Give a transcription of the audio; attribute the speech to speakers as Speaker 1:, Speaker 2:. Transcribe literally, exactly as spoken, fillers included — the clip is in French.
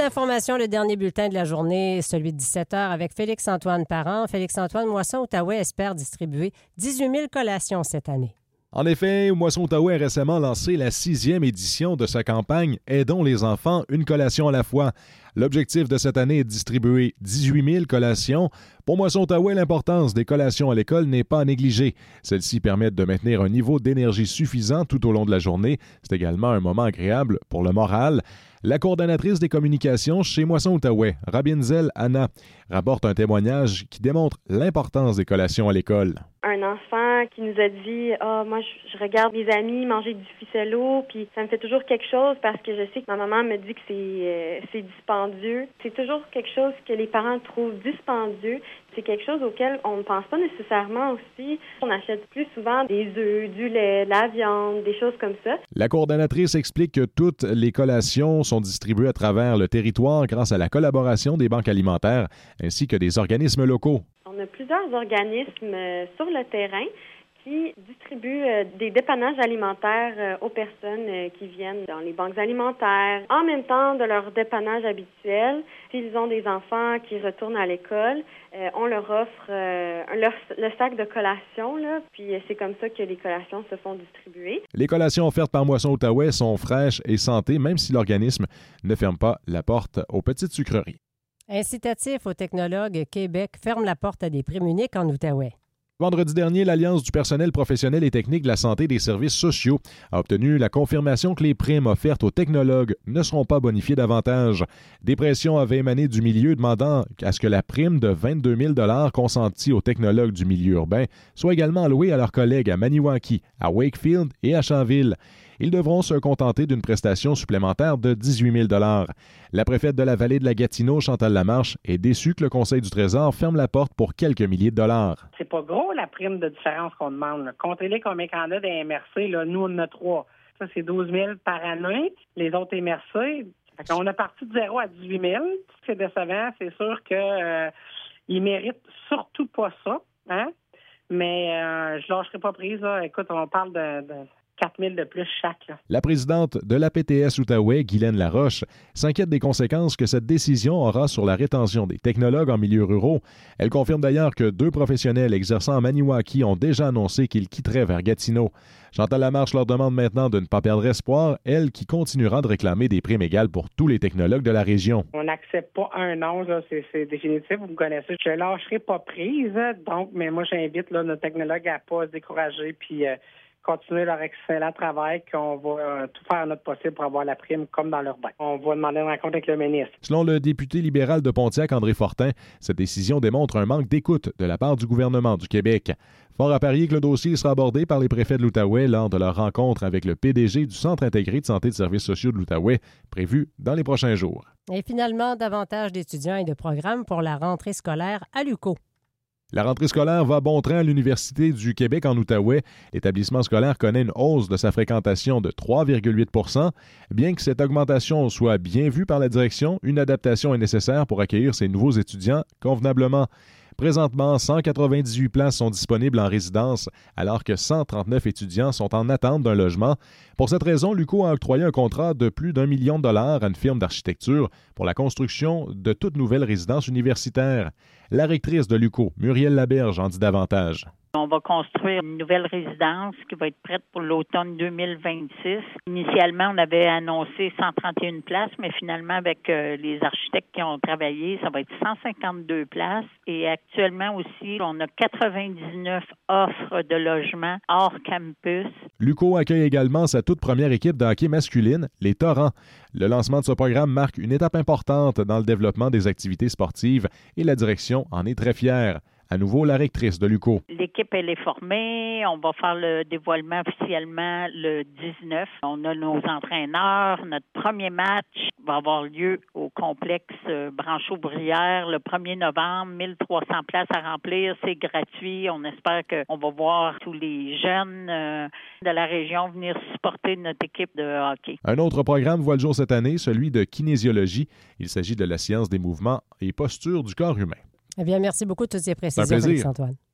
Speaker 1: d'informations, le dernier bulletin de la journée, celui de dix-sept heures avec Félix-Antoine Parent. Félix-Antoine, Moisson-Outaouais espère distribuer dix-huit mille collations cette année.
Speaker 2: En effet, Moisson-Outaouais a récemment lancé la sixième édition de sa campagne « Aidons les enfants, une collation à la fois ». L'objectif de cette année est de distribuer dix-huit mille collations. Pour Moisson-Outaouais, l'importance des collations à l'école n'est pas à négliger. Celles-ci permettent de maintenir un niveau d'énergie suffisant tout au long de la journée. C'est également un moment agréable pour le moral. La coordonnatrice des communications chez Moisson-Outaouais, Rabinzel Anna, rapporte un témoignage qui démontre l'importance des collations à l'école.
Speaker 3: Un enfant qui nous a dit « Ah, oh, moi, je, je regarde mes amis manger du ficello, puis ça me fait toujours quelque chose parce que je sais que ma maman me dit que c'est, euh, c'est dispendieux. » C'est toujours quelque chose que les parents trouvent dispendieux. C'est quelque chose auquel on ne pense pas nécessairement aussi. On achète plus souvent des œufs, du lait, de la viande, des choses comme ça.
Speaker 2: La coordonnatrice explique que toutes les collations sont distribuées à travers le territoire grâce à la collaboration des banques alimentaires ainsi que des organismes locaux.
Speaker 3: On a plusieurs organismes sur le terrain qui distribuent des dépannages alimentaires aux personnes qui viennent dans les banques alimentaires. En même temps de leur dépannage habituel, s'ils ont des enfants qui retournent à l'école, on leur offre leur, le sac de collation, là, puis c'est comme ça que les collations se font distribuer.
Speaker 2: Les collations offertes par Moisson-Outaouais sont fraîches et santé, même si l'organisme ne ferme pas la porte aux petites sucreries.
Speaker 1: Incitatif aux technologues, Québec ferme la porte à des primes uniques en Outaouais.
Speaker 2: Vendredi dernier, l'Alliance du personnel professionnel et technique de la santé et des services sociaux a obtenu la confirmation que les primes offertes aux technologues ne seront pas bonifiées davantage. Des pressions avaient émané du milieu demandant à ce que la prime de vingt-deux mille dollars consentie aux technologues du milieu urbain soit également allouée à leurs collègues à Maniwaki, à Wakefield et à Chanville. Ils devront se contenter d'une prestation supplémentaire de dix-huit mille dollars. La préfète de la vallée de la Gatineau, Chantal Lamarche, est déçue que le Conseil du Trésor ferme la porte pour quelques milliers de dollars.
Speaker 4: C'est pas gros la prime de différence qu'on demande. Comptez-les combien qu'on a des M R C, là, nous on en a trois. Ça, c'est douze mille par année. Les autres M R C, on a parti de zéro à dix-huit mille. C'est décevant. C'est sûr qu'ils euh, méritent surtout pas ça. Hein? Mais euh, je lâcherai pas prise. Là. Écoute, on parle de... de quatre mille de plus chaque. Là.
Speaker 2: La présidente de l'A P T S Outaouais, Guylaine Laroche, s'inquiète des conséquences que cette décision aura sur la rétention des technologues en milieu ruraux. Elle confirme d'ailleurs que deux professionnels exerçant à Maniwaki ont déjà annoncé qu'ils quitteraient vers Gatineau. Chantal Lamarche leur demande maintenant de ne pas perdre espoir, elle qui continuera de réclamer des primes égales pour tous les technologues de la région.
Speaker 4: On n'accepte pas un an, là, c'est, c'est définitif, vous me connaissez. Je ne lâcherai pas prise, donc, mais moi j'invite là, nos technologues à ne pas se décourager puis euh, continuer leur excellent travail, qu'on va euh, tout faire notre possible pour avoir la prime comme dans leur bain. On va demander une rencontre avec le ministre.
Speaker 2: Selon le député libéral de Pontiac, André Fortin, cette décision démontre un manque d'écoute de la part du gouvernement du Québec. Fort à parier que le dossier sera abordé par les préfets de l'Outaouais lors de leur rencontre avec le P D G du Centre intégré de santé et de services sociaux de l'Outaouais, prévu dans les prochains jours.
Speaker 1: Et finalement, davantage d'étudiants et de programmes pour la rentrée scolaire à l'U Q O.
Speaker 2: La rentrée scolaire va bon train à l'Université du Québec en Outaouais. L'établissement scolaire connaît une hausse de sa fréquentation de trois virgule huit pour cent. Bien que cette augmentation soit bien vue par la direction, une adaptation est nécessaire pour accueillir ces nouveaux étudiants convenablement. Présentement, cent quatre-vingt-dix-huit places sont disponibles en résidence, alors que cent trente-neuf étudiants sont en attente d'un logement. Pour cette raison, l'U Q O a octroyé un contrat de plus d'un million de dollars à une firme d'architecture pour la construction de toute nouvelle résidence universitaire. La rectrice de l'U Q O, Muriel Laberge, en dit davantage.
Speaker 5: On va construire une nouvelle résidence qui va être prête pour l'automne deux mille vingt-six. Initialement, on avait annoncé cent trente et une places, mais finalement, avec euh, les architectes qui ont travaillé, ça va être cent cinquante-deux places. Et actuellement aussi, on a quatre-vingt-dix-neuf offres de logements hors campus.
Speaker 2: L'U Q O accueille également sa toute première équipe de hockey masculine, les Torrents. Le lancement de ce programme marque une étape importante dans le développement des activités sportives et la direction en est très fière. À nouveau, la rectrice de l'U Q O.
Speaker 5: L'équipe, elle est formée. On va faire le dévoilement officiellement le dix-neuf. On a nos entraîneurs. Notre premier match va avoir lieu au complexe Branchot-Brière le premier novembre. mille trois cents places à remplir. C'est gratuit. On espère qu'on va voir tous les jeunes de la région venir supporter notre équipe de hockey.
Speaker 2: Un autre programme voit le jour cette année, celui de kinésiologie. Il s'agit de la science des mouvements et postures du corps humain.
Speaker 1: Eh bien, merci beaucoup de toutes ces précisions, Félix-Antoine.